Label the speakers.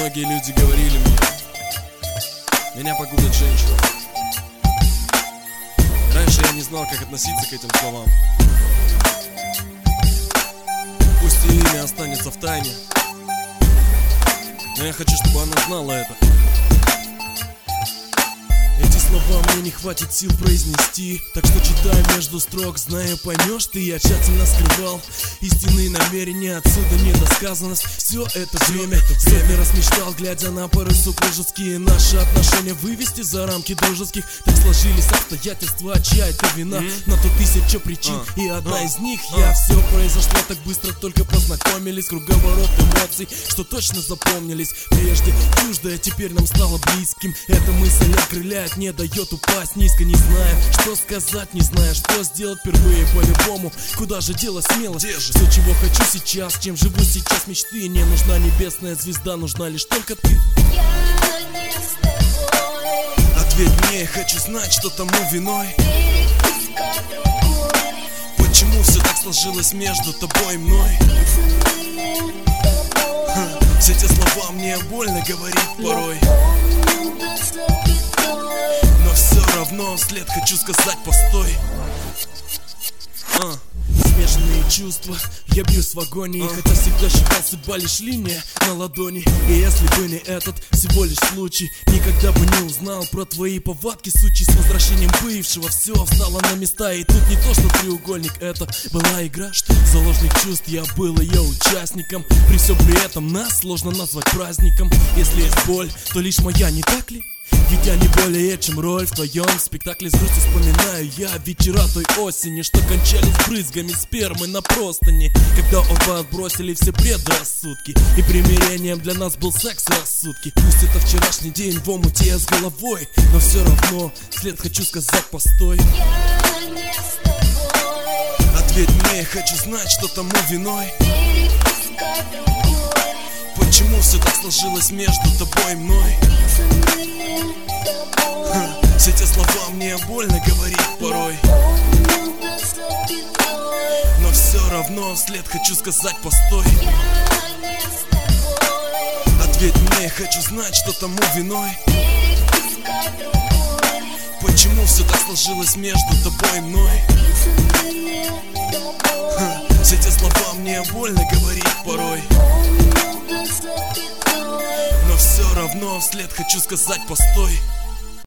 Speaker 1: Многие люди говорили мне, меня погубит женщина. Раньше я не знал, как относиться к этим словам. Пусть ее имя останется в тайне, но я хочу, чтобы она знала это. Эти слова мне не хватит сил произнести, так что читай между строк, зная, поймешь ты. Я тщательно скрывал истинные намерения, отсюда недосказанность. Все это время сотни раз мечтал, глядя на поры супружеские, наши отношения вывести за рамки дружеских. Так сложились обстоятельства, чья-то вина, на то тысяча причин, и одна из них я. Все произошло так быстро, только познакомились, круговорот эмоций, что точно запомнились. Прежде чуждое, теперь нам стало близким. Эта мысль окрыляет, не дает упасть низко. Не знаю, что сказать, не знаю, что сделать впервые по-любому. Куда же дело смелость? Все, чего хочу сейчас, чем живу сейчас мечты. Не нужна небесная звезда, нужна лишь только ты. Ответь мне, хочу знать, что тому виной. Почему все так сложилось между тобой и мной? Все те слова мне больно говорить порой, но все равно вслед хочу сказать постой. Смешанные чувства, я бьюсь в агонии, хотя всегда считал судьба лишь линия на ладони. И если бы не этот всего лишь случай, никогда бы не узнал про твои повадки сучи. С возвращением бывшего все встало на места, и тут не то, что треугольник, это была игра, что заложник чувств, я был ее участником. При всем при этом нас сложно назвать праздником. Если есть боль, то лишь моя, не так ли? Ведь я не более чем роль в твоем спектакле. С грустью вспоминаю я вечера той осени, что кончались брызгами спермы на простыни, когда оба отбросили все предрассудки, и примирением для нас был секс рассудки. Пусть это вчерашний день в омуте я с головой, но все равно вслед хочу сказать постой. Ответь мне, хочу знать, что тому виной. Почему все так сложилось между тобой и мной? Все те слова мне больно говорить порой, но все равно вслед хочу сказать постой. Ответь мне, хочу знать, что тому виной. Почему все так сложилось между тобой и мной? Все те слова мне больно говорить порой, но все равно вслед хочу сказать постой.